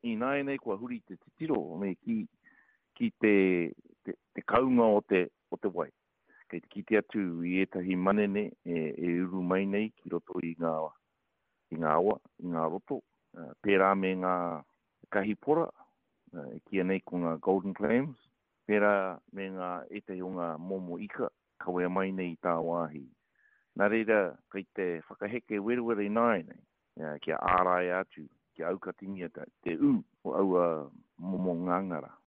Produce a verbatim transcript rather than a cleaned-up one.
I nāi nei kua huri te titiro me ki, ki te, te, te kaunga o te, o te wai. Kei te kite atu i etahi manene e, e uru mai nei ki roto i ngā, i ngā awa, i ngā roto. Uh, pērā me ngā kahipora, uh, e kia nei ko ngā golden clams. Pērā me ngā etahi o ngā momo ika, kawea mai nei i tā wāhi. Nā reira, kei te whakaheke werewere nāi nei, uh, kia ārai atu. Kia aukatingia te u o aua momo ngangara.